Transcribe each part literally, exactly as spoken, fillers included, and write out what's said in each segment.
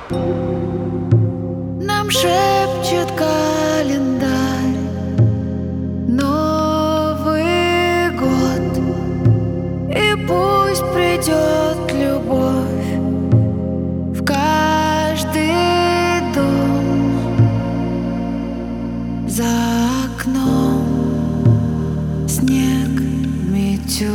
Нам шепчет календарь Новый год, и пусть придет любовь в каждый дом. За окном снег метет.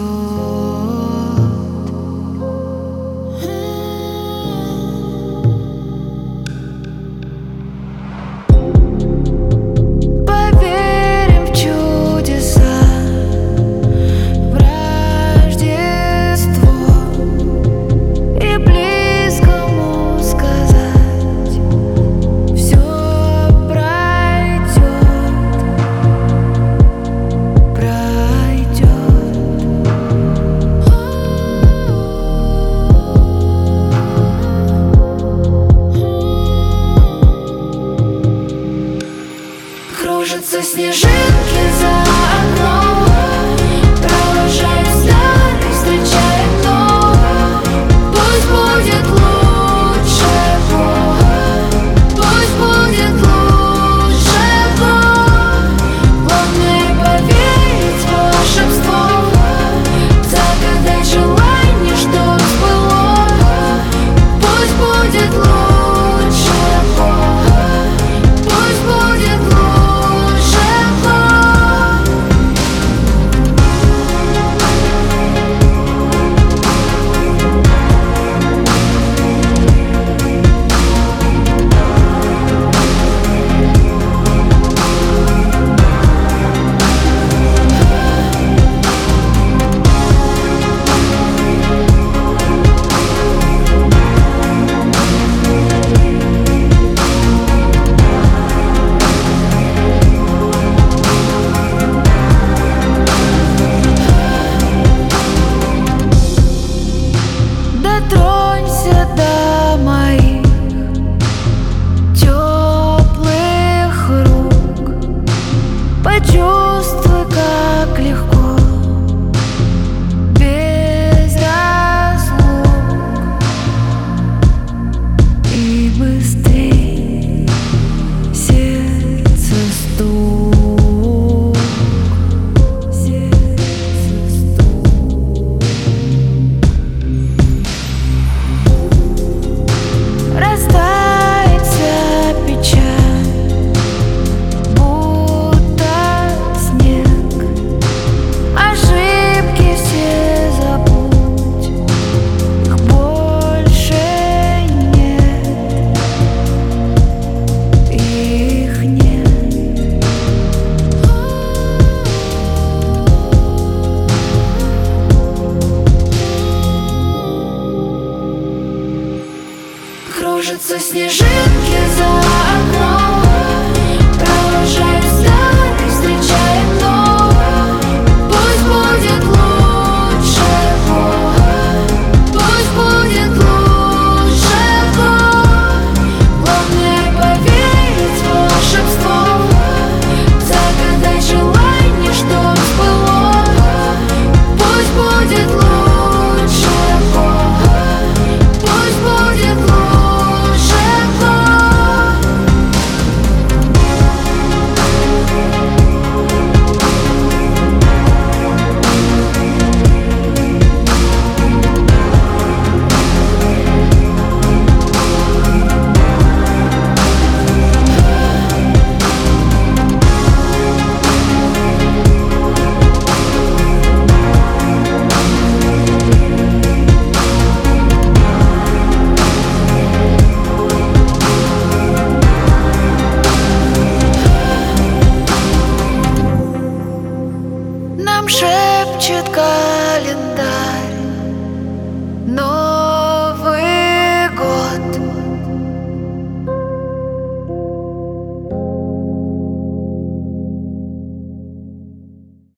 Кружатся снежинки за окном, провожает старый, встречает новый. Пусть будет лучше год, пусть будет лучше год. Главное поверить в волшебство, загадать желание, чтоб сбылось. Пусть будет лучше год, пусть будет лучше. Дотронься до моих теплых рук, почувствуй, как легко, без разлук, и быстрей сердце стук, сердце стук. Растает вся печаль, будто снег. Ошибки все забудь, их больше нет, их нет. Кружатся снежинки за окном, провожает